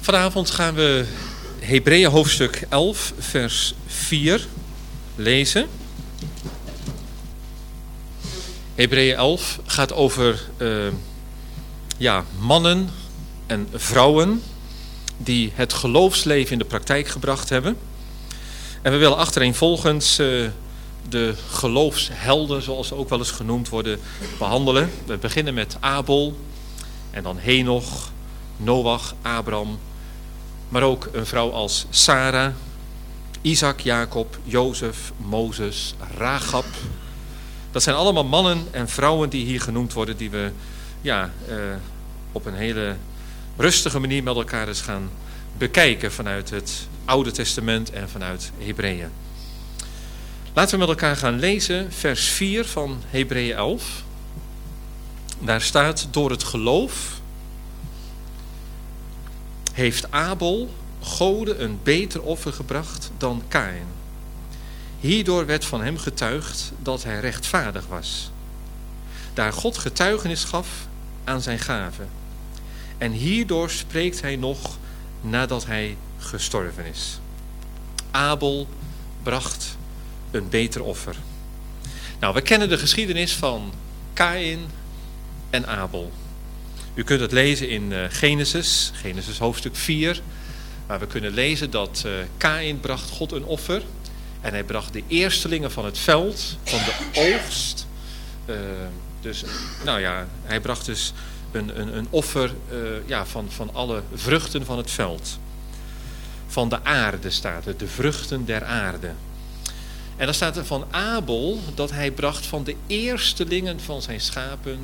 Vanavond gaan we Hebreeën hoofdstuk 11, vers 4 lezen. Hebreeën 11 gaat over mannen en vrouwen die het geloofsleven in de praktijk gebracht hebben. En we willen achtereenvolgens de geloofshelden, zoals ze ook wel eens genoemd worden, behandelen. We beginnen met Abel en dan Henoch, Noach, Abraham, maar ook een vrouw als Sarah, Isaac, Jacob, Jozef, Mozes, Rahab. Dat zijn allemaal mannen en vrouwen die hier genoemd worden, die we op een hele rustige manier met elkaar eens gaan bekijken vanuit het Oude Testament en vanuit Hebreeën. Laten we met elkaar gaan lezen vers 4 van Hebreeën 11. Daar staat: door het geloof heeft Abel Gode een beter offer gebracht dan Kaïn. Hierdoor werd van hem getuigd dat hij rechtvaardig was, daar God getuigenis gaf aan zijn gave. En hierdoor spreekt hij nog nadat hij gestorven is. Abel bracht een beter offer. Nou, we kennen de geschiedenis van Kaïn en Abel. U kunt het lezen in Genesis hoofdstuk 4. Maar we kunnen lezen dat Kaïn bracht God een offer. En hij bracht de eerstelingen van het veld, van de oogst. Hij bracht dus een offer van alle vruchten van het veld. Van de aarde staat het, de vruchten der aarde. En dan staat er van Abel dat hij bracht van de eerstelingen van zijn schapen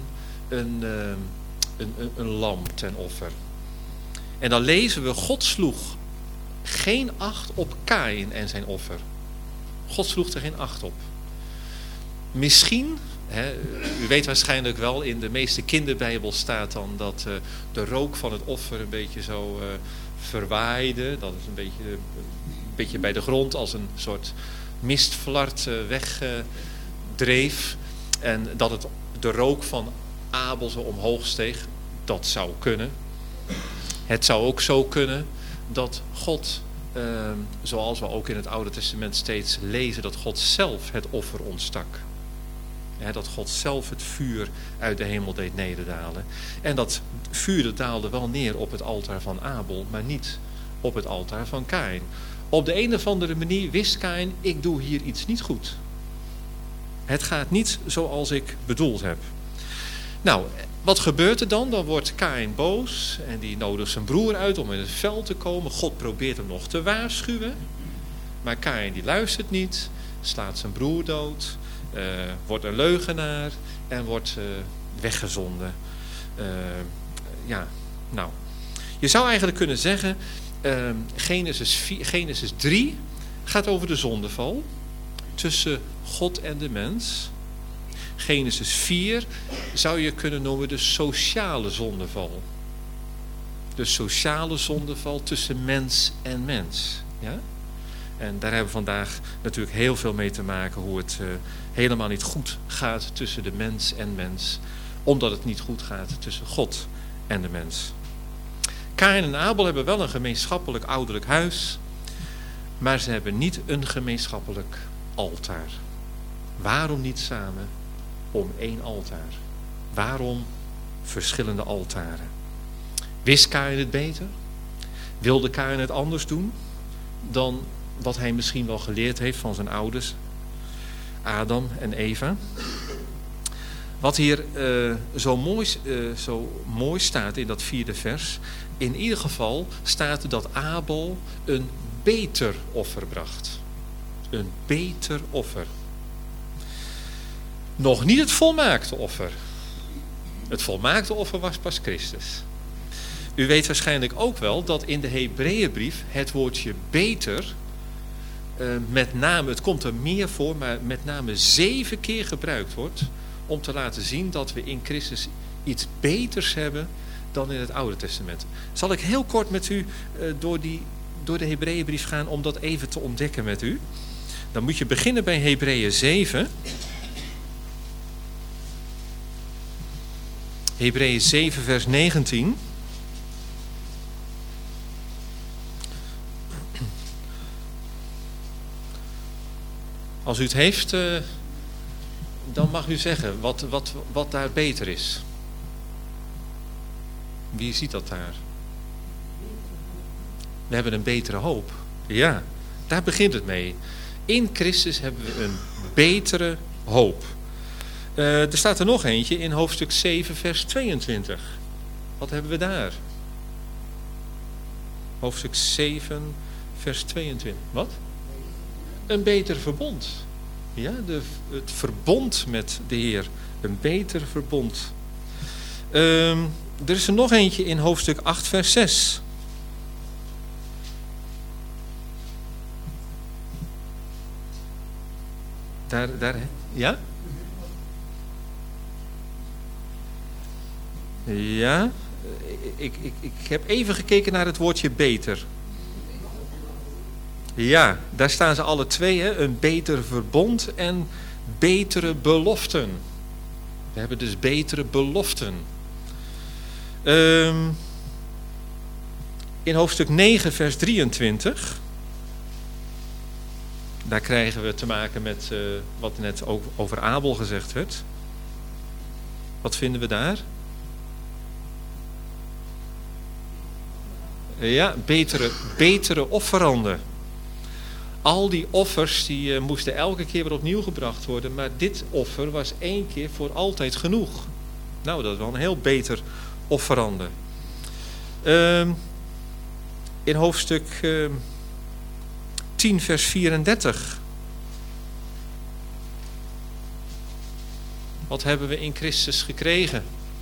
een lam ten offer. En dan lezen we: God sloeg geen acht op Kaïn en zijn offer. God sloeg er geen acht op. Misschien, u weet waarschijnlijk wel, in de meeste kinderbijbel staat dan dat de rook van het offer een beetje zo verwaaide. Dat is een beetje bij de grond als een soort mistvlart wegdreef. En dat de rook van Abel zo omhoog steeg. Dat zou kunnen. Het zou ook zo kunnen dat God, zoals we ook in het Oude Testament steeds lezen, dat God zelf het offer ontstak. Dat God zelf het vuur uit de hemel deed nederdalen. En dat vuur daalde wel neer op het altaar van Abel, maar niet op het altaar van Kaïn. Op de een of andere manier wist Kaïn: ik doe hier iets niet goed. Het gaat niet zoals ik bedoeld heb. Nou, wat gebeurt er dan? Dan wordt Kaïn boos en die nodigt zijn broer uit om in het veld te komen. God probeert hem nog te waarschuwen. Maar Kaïn die luistert niet, slaat zijn broer dood, wordt een leugenaar en wordt weggezonden. Je zou eigenlijk kunnen zeggen, Genesis 3 gaat over de zondeval tussen God en de mens. Genesis 4 zou je kunnen noemen de sociale zondeval. De sociale zondeval tussen mens en mens. Ja? En daar hebben we vandaag natuurlijk heel veel mee te maken, hoe het helemaal niet goed gaat tussen de mens en mens. Omdat het niet goed gaat tussen God en de mens. Kaïn en Abel hebben wel een gemeenschappelijk ouderlijk huis, maar ze hebben niet een gemeenschappelijk altaar. Waarom niet samen om één altaar? Waarom verschillende altaren? Wist Kaïn het beter? Wilde Kaïn het anders doen dan wat hij misschien wel geleerd heeft van zijn ouders, Adam en Eva? Wat hier zo mooi staat in dat 4e vers, in ieder geval staat er dat Abel een beter offer bracht. Een beter offer. Nog niet het volmaakte offer. Het volmaakte offer was pas Christus. U weet waarschijnlijk ook wel dat in de Hebreeënbrief het woordje beter, met name, het komt er meer voor, maar met name 7 keer gebruikt wordt om te laten zien dat we in Christus iets beters hebben dan in het Oude Testament. Zal ik heel kort met u door de Hebreeënbrief gaan om dat even te ontdekken met u. Dan moet je beginnen bij Hebreeën 7. Hebreeën 7 vers 19. Als u het heeft, dan mag u zeggen wat daar beter is. Wie ziet dat daar? We hebben een betere hoop. Ja, daar begint het mee. In Christus hebben we een betere hoop. Er staat er nog eentje in hoofdstuk 7 vers 22. Wat hebben we daar? Hoofdstuk 7 vers 22. Wat? Een beter verbond. Ja, het verbond met de Heer. Een beter verbond. Er is er nog eentje in hoofdstuk 8 vers 6. Daar, ja? Ja, ik heb even gekeken naar het woordje beter. Ja, daar staan ze alle twee, hè? Een beter verbond en betere beloften. We hebben dus betere beloften. In hoofdstuk 9 vers 23... daar krijgen we te maken met wat net over Abel gezegd werd. Wat vinden we daar? Ja, betere offeranden. Al die offers die moesten elke keer weer opnieuw gebracht worden. Maar dit offer was 1 keer voor altijd genoeg. Nou, dat is wel een heel beter offerande. In hoofdstuk 10 vers 34. Wat hebben we in Christus gekregen?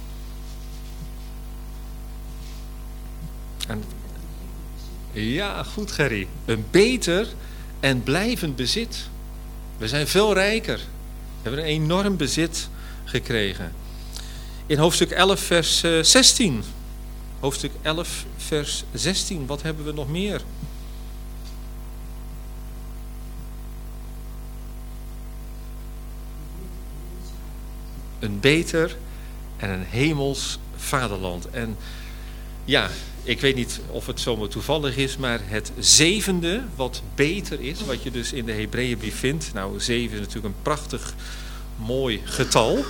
Ja, goed Gerry. Een beter en blijvend bezit. We zijn veel rijker. We hebben een enorm bezit gekregen. In hoofdstuk 11 vers 16. Hoofdstuk 11 vers 16. Wat hebben we nog meer? Een beter en een hemels vaderland. En ja, ik weet niet of het zomaar toevallig is, maar het 7e wat beter is, wat je dus in de Hebreeënbrief vindt. Nou, 7 is natuurlijk een prachtig mooi getal.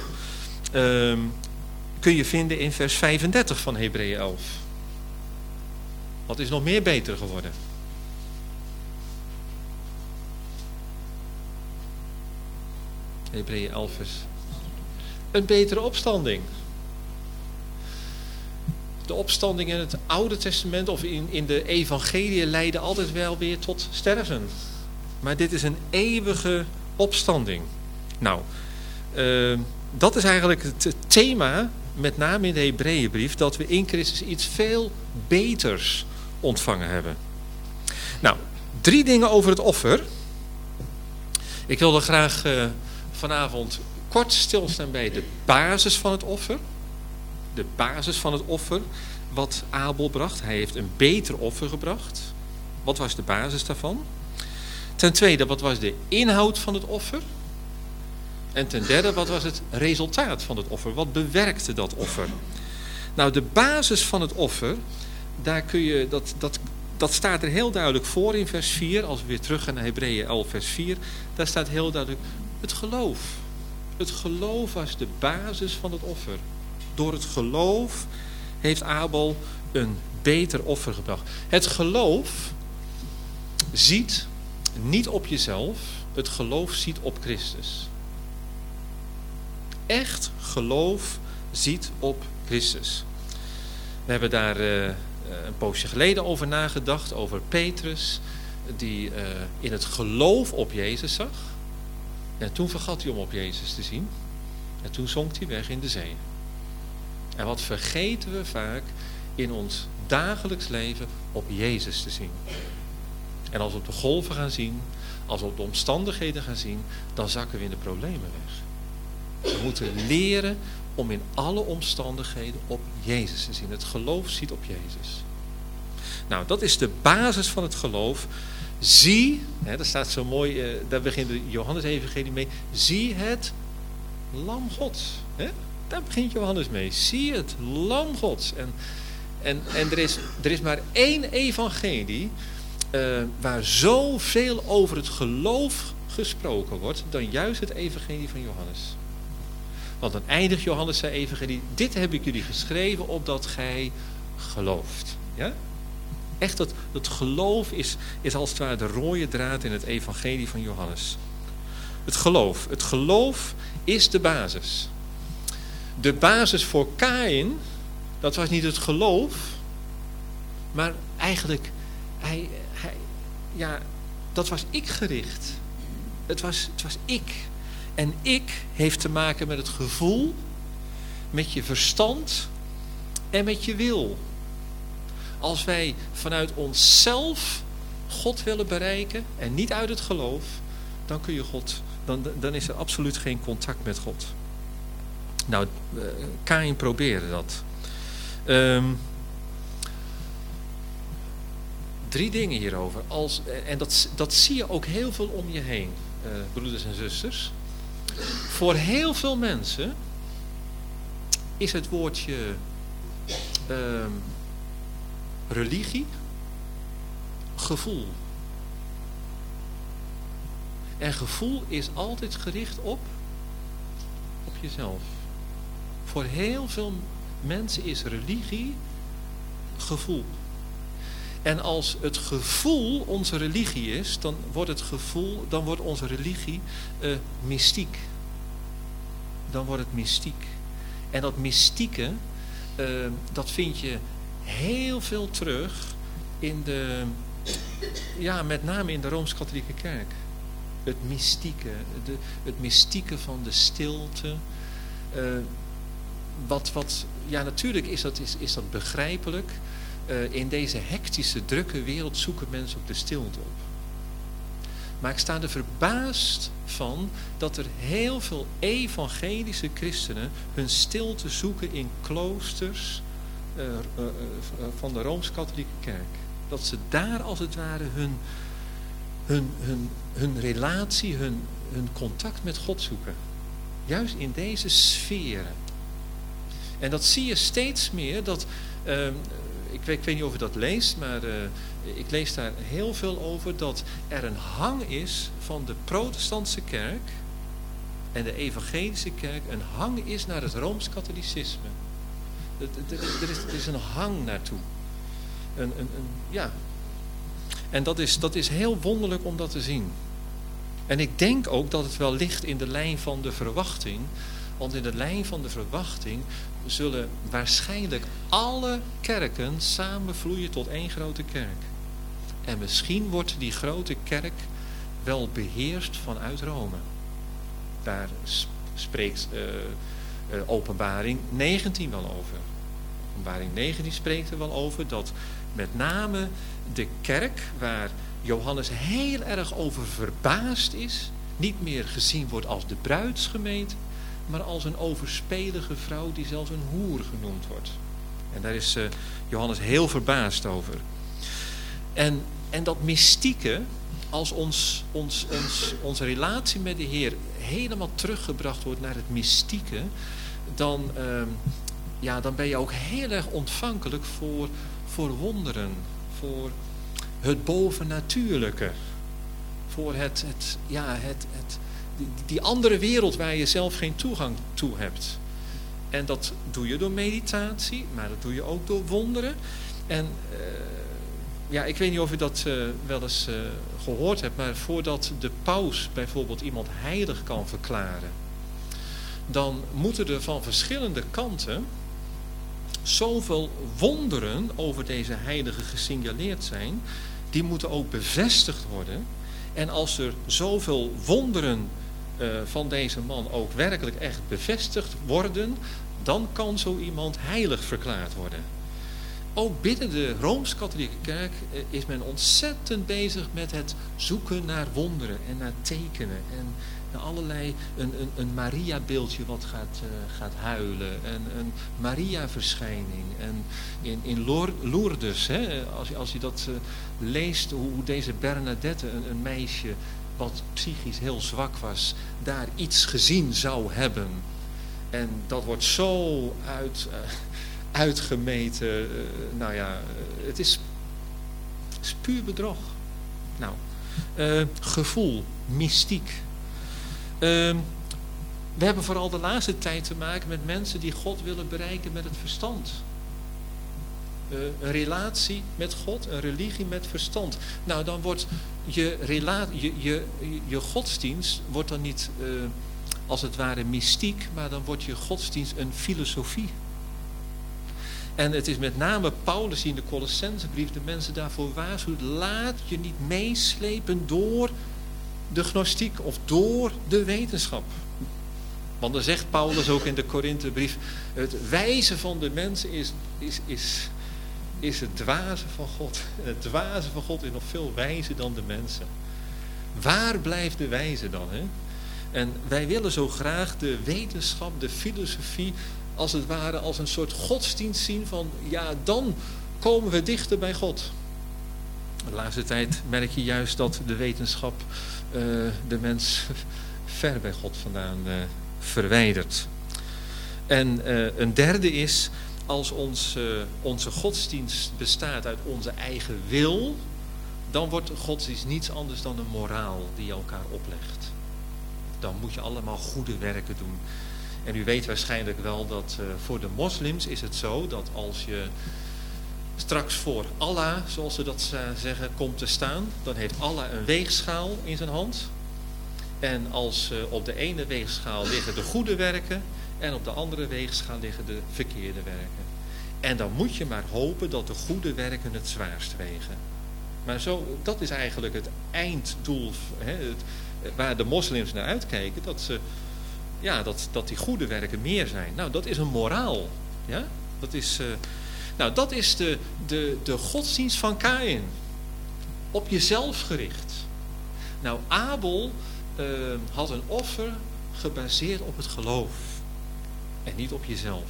Kun je vinden in vers 35 van Hebreeën 11. Wat is nog meer beter geworden? Hebreeën 11 vers... Een betere opstanding. De opstanding in het Oude Testament of in de evangelie leidde altijd wel weer tot sterven. Maar dit is een eeuwige opstanding. Nou, dat is eigenlijk het thema, met name in de Hebreeënbrief, dat we in Christus iets veel beters ontvangen hebben. Nou, 3 dingen over het offer. Ik wilde graag vanavond kort stilstaan bij de basis van het offer. De basis van het offer wat Abel bracht. Hij heeft een beter offer gebracht. Wat was de basis daarvan? Ten tweede, wat was de inhoud van het offer? En ten derde, wat was het resultaat van het offer? Wat bewerkte dat offer? Nou, de basis van het offer, daar kun je, dat staat er heel duidelijk voor in vers 4. Als we weer terug gaan naar Hebreeën 11 vers 4. Daar staat heel duidelijk het geloof. Het geloof was de basis van het offer. Door het geloof heeft Abel een beter offer gebracht. Het geloof ziet niet op jezelf. Het geloof ziet op Christus. Echt geloof ziet op Christus. We hebben daar een poosje geleden over nagedacht. Over Petrus. Die in het geloof op Jezus zag. En toen vergat hij om op Jezus te zien. En toen zonk hij weg in de zee. En wat vergeten we vaak in ons dagelijks leven op Jezus te zien. En als we op de golven gaan zien, als we op de omstandigheden gaan zien, dan zakken we in de problemen weg. We moeten leren om in alle omstandigheden op Jezus te zien. Het geloof ziet op Jezus. Nou, dat is de basis van het geloof. Zie, hè, dat staat zo mooi, daar begint de Johannes-evangelie mee. Zie het Lam Gods. Hè? Daar begint Johannes mee. Zie het Lam Gods. En er is maar 1 evangelie waar zoveel over het geloof gesproken wordt dan juist het evangelie van Johannes. Want dan eindigt Johannes zijn evangelie: dit heb ik jullie geschreven opdat gij gelooft. Ja? Echt, dat geloof is als het ware de rode draad in het evangelie van Johannes. Het geloof is de basis. De basis voor Kaïn, dat was niet het geloof, maar eigenlijk, dat was ik gericht. Het was ik. En ik heeft te maken met het gevoel, met je verstand en met je wil. Als wij vanuit onszelf God willen bereiken en niet uit het geloof, dan kun je dan is er absoluut geen contact met God. Nou, Kaïn probeerde dat. 3 dingen hierover. En dat zie je ook heel veel om je heen, broeders en zusters. Voor heel veel mensen is het woordje religie gevoel. En gevoel is altijd gericht op jezelf. Voor heel veel mensen is religie gevoel. En als het gevoel onze religie is, dan wordt onze religie mystiek. Dan wordt het mystiek. En dat mystieke, dat vind je heel veel terug in met name in de Rooms-Katholieke Kerk. Het mystieke van de stilte. Natuurlijk is dat begrijpelijk. In deze hectische, drukke wereld zoeken mensen ook de stilte op. Maar ik sta er verbaasd van dat er heel veel evangelische christenen hun stilte zoeken in kloosters van de Rooms-Katholieke Kerk. Dat ze daar als het ware hun relatie, hun contact met God zoeken. Juist in deze sferen. En dat zie je steeds meer. Ik weet niet of je dat leest, maar ik lees daar heel veel over. Dat er een hang is van de protestantse kerk en de evangelische kerk. Een hang is naar het Rooms-Katholicisme. Er is een hang naartoe. En dat is heel wonderlijk om dat te zien. En ik denk ook dat het wel ligt in de lijn van de verwachting. Want in de lijn van de verwachting zullen waarschijnlijk alle kerken samenvloeien tot één grote kerk. En misschien wordt die grote kerk wel beheerst vanuit Rome. Daar spreekt Openbaring 19 wel over. Openbaring 19 spreekt er wel over dat met name de kerk, waar Johannes heel erg over verbaasd is, niet meer gezien wordt als de bruidsgemeente, maar als een overspelige vrouw die zelfs een hoer genoemd wordt. En daar is Johannes heel verbaasd over. En dat mystieke, als onze relatie met de Heer helemaal teruggebracht wordt naar het mystieke, dan ben je ook heel erg ontvankelijk voor wonderen, voor het bovennatuurlijke, voor die andere wereld waar je zelf geen toegang toe hebt. En dat doe je door meditatie, maar dat doe je ook door wonderen. En ik weet niet of u dat wel eens gehoord hebt, maar voordat de paus bijvoorbeeld iemand heilig kan verklaren, dan moeten er van verschillende kanten zoveel wonderen over deze heilige gesignaleerd zijn, die moeten ook bevestigd worden. En als er zoveel wonderen van deze man ook werkelijk echt bevestigd worden, dan kan zo iemand heilig verklaard worden. Ook binnen de Rooms-Katholieke Kerk is men ontzettend bezig met het zoeken naar wonderen en naar tekenen. En naar allerlei, een Maria-beeldje wat gaat huilen. En een Maria-verschijning. En in Lourdes, als je dat leest, hoe deze Bernadette, een meisje wat psychisch heel zwak was, daar iets gezien zou hebben. En dat wordt zo uitgemeten. Het is puur bedrog. Nou, gevoel, mystiek. We hebben vooral de laatste tijd te maken met mensen die God willen bereiken met het verstand. Een relatie met God, een religie met verstand. Nou, dan wordt je godsdienst wordt dan niet als het ware mystiek, maar dan wordt je godsdienst een filosofie. En het is met name Paulus die in de Colossensebrief de mensen daarvoor waarschuwt. Laat je niet meeslepen door de gnostiek of door de wetenschap. Want dan zegt Paulus ook in de Korinthebrief, het wijze van de mensen is het dwaze van God. En het dwaze van God is nog veel wijzer dan de mensen. Waar blijft de wijze dan? Hè? En wij willen zo graag de wetenschap, de filosofie, als het ware als een soort godsdienst zien van, ja, dan komen we dichter bij God. De laatste tijd merk je juist dat de wetenschap de mens ver bij God vandaan verwijdert. En een derde is, als onze godsdienst bestaat uit onze eigen wil, dan wordt godsdienst niets anders dan een moraal die je elkaar oplegt. Dan moet je allemaal goede werken doen. En u weet waarschijnlijk wel dat voor de moslims is het zo dat als je straks voor Allah, zoals ze dat zeggen, komt te staan, dan heeft Allah een weegschaal in zijn hand. En als op de ene weegschaal liggen de goede werken en op de andere weegschaal liggen de verkeerde werken. En dan moet je maar hopen dat de goede werken het zwaarst wegen. Maar zo, dat is eigenlijk het einddoel, waar de moslims naar uitkijken, dat die goede werken meer zijn. Nou, dat is een moraal. Ja? Dat is de godsdienst van Kaïn. Op jezelf gericht. Nou, Abel had een offer gebaseerd op het geloof. En niet op jezelf.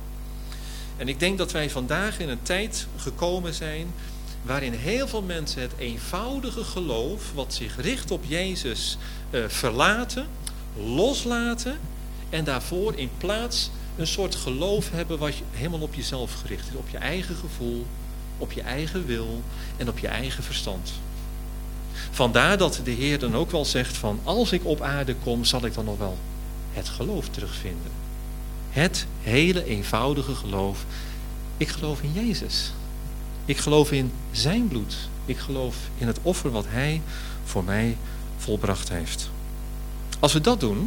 En ik denk dat wij vandaag in een tijd gekomen zijn waarin heel veel mensen het eenvoudige geloof, wat zich richt op Jezus, verlaten, loslaten en daarvoor in plaats een soort geloof hebben wat helemaal op jezelf gericht is. Op je eigen gevoel, op je eigen wil en op je eigen verstand. Vandaar dat de Heer dan ook wel zegt van, als ik op aarde kom, zal ik dan nog wel het geloof terugvinden. Het hele eenvoudige geloof. Ik geloof in Jezus. Ik geloof in zijn bloed. Ik geloof in het offer wat hij voor mij volbracht heeft. Als we dat doen,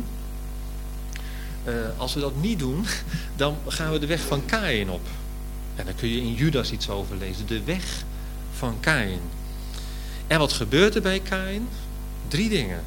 als we dat niet doen, dan gaan we de weg van Kaïn op. En daar kun je in Judas iets over lezen. De weg van Kaïn. En wat gebeurt er bij Kaïn? 3 dingen.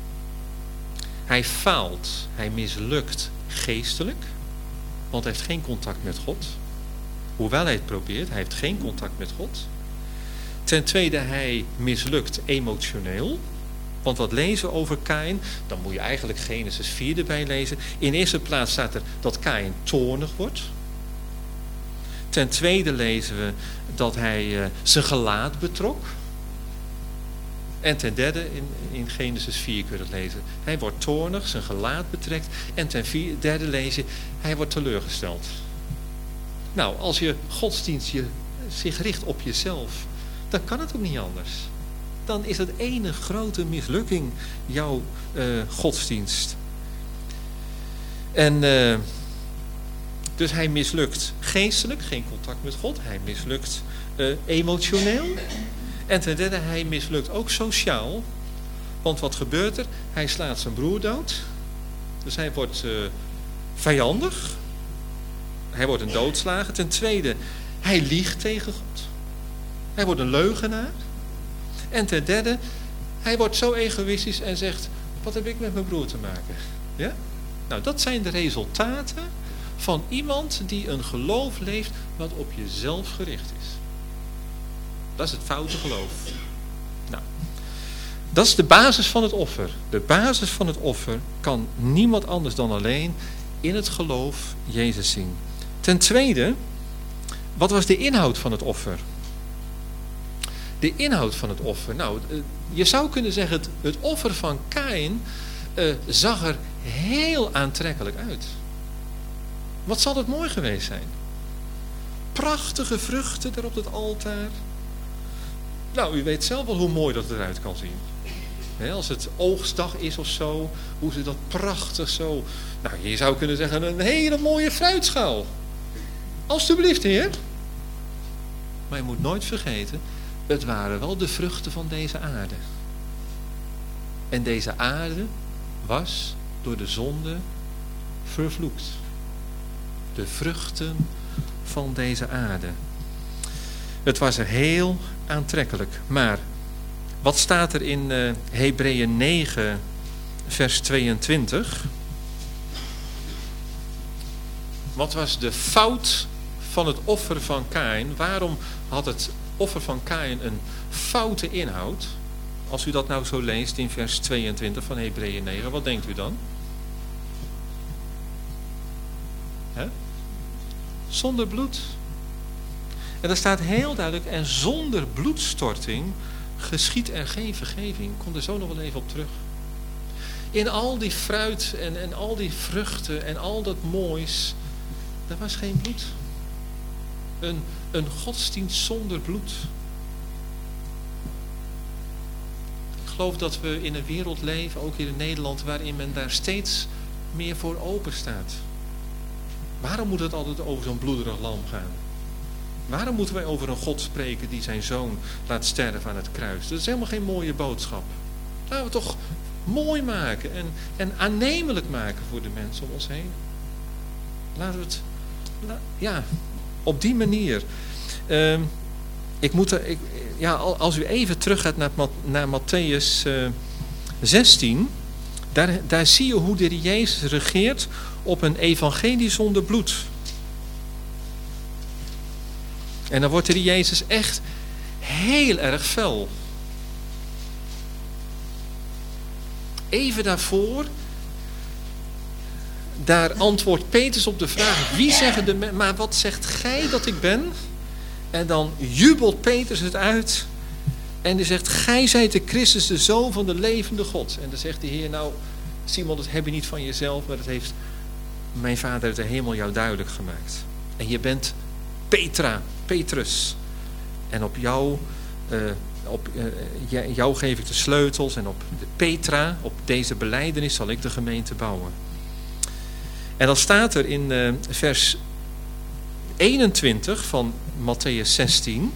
Hij faalt, hij mislukt geestelijk, want hij heeft geen contact met God. Hoewel hij het probeert, hij heeft geen contact met God. Ten tweede, hij mislukt emotioneel. Want wat lezen we over Kaïn? Dan moet je eigenlijk Genesis 4 erbij lezen. In eerste plaats staat er dat Kaïn toornig wordt. Ten tweede lezen we dat hij zijn gelaat betrok. En ten derde, in Genesis 4 kun je het lezen. Hij wordt toornig, zijn gelaat betrekt. En ten derde lees je, hij wordt teleurgesteld. Nou, als je godsdienst zich richt op jezelf, dan kan het ook niet anders. Dan is het ene grote mislukking jouw godsdienst. En dus hij mislukt geestelijk, geen contact met God. Hij mislukt emotioneel. En ten derde, hij mislukt ook sociaal. Want wat gebeurt er? Hij slaat zijn broer dood. Dus hij wordt vijandig. Hij wordt een doodslager. Ten tweede, hij liegt tegen God. Hij wordt een leugenaar. En ten derde, hij wordt zo egoïstisch en zegt, wat heb ik met mijn broer te maken? Ja? Nou, dat zijn de resultaten van iemand die een geloof leeft wat op jezelf gericht is. Dat is het foute geloof. Nou, dat is de basis van het offer. De basis van het offer kan niemand anders dan alleen in het geloof Jezus zien. Ten tweede, wat was de inhoud van het offer? De inhoud van het offer. Nou, je zou kunnen zeggen, het offer van Kaïn zag er heel aantrekkelijk uit. Wat zal het mooi geweest zijn? Prachtige vruchten er op het altaar. Nou, u weet zelf wel hoe mooi dat eruit kan zien. Als het oogstdag is of zo, hoe ze dat prachtig zo... Nou, je zou kunnen zeggen, een hele mooie fruitschaal. Alsjeblieft, Heer. Maar je moet nooit vergeten, het waren wel de vruchten van deze aarde. En deze aarde was door de zonde vervloekt. De vruchten van deze aarde. Het was er heel aantrekkelijk. Maar wat staat er in Hebreeën 9 vers 22? Wat was de fout van het offer van Kaïn? Waarom had het offer van Kaïn een foute inhoud? Als u dat nou zo leest in vers 22 van Hebreeën 9, wat denkt u dan? Zonder bloed. En daar staat heel duidelijk, en zonder bloedstorting geschiedt er geen vergeving. Ik kom er zo nog wel even op terug. In al die fruit en al die vruchten en al dat moois, daar was geen bloed. Een godsdienst zonder bloed. Ik geloof dat we in een wereld leven, ook hier in Nederland, waarin men daar steeds meer voor open staat. Waarom moet het altijd over zo'n bloederig lam gaan? Waarom moeten wij over een God spreken die zijn zoon laat sterven aan het kruis? Dat is helemaal geen mooie boodschap. Laten we het toch mooi maken en aannemelijk maken voor de mensen om ons heen. Laten we het, op die manier. Als u even terug gaat naar Matthäus 16, daar zie je hoe de Heer Jezus regeert op een evangelie zonder bloed. En dan wordt de Heer Jezus echt heel erg fel. Even daarvoor, daar antwoordt Petrus op de vraag, wie zeggen de mensen, maar wat zegt gij dat ik ben? En dan jubelt Petrus het uit en die zegt, gij zijt de Christus, de Zoon van de levende God. En dan zegt de Heer, nou Simon, dat heb je niet van jezelf, maar dat heeft mijn Vader uit de hemel jou duidelijk gemaakt. En je bent Petrus. En op jou geef ik de sleutels en op de Petra, op deze belijdenis zal ik de gemeente bouwen. En dan staat er in vers 21 van Matthäus 16.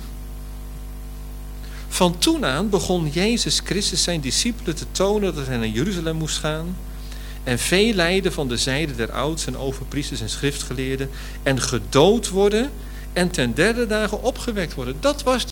Van toen aan begon Jezus Christus zijn discipelen te tonen dat hij naar Jeruzalem moest gaan. En veel lijden van de zijde der oudsten en overpriesters en schriftgeleerden. En gedood worden en ten derde dagen opgewekt worden. Dat was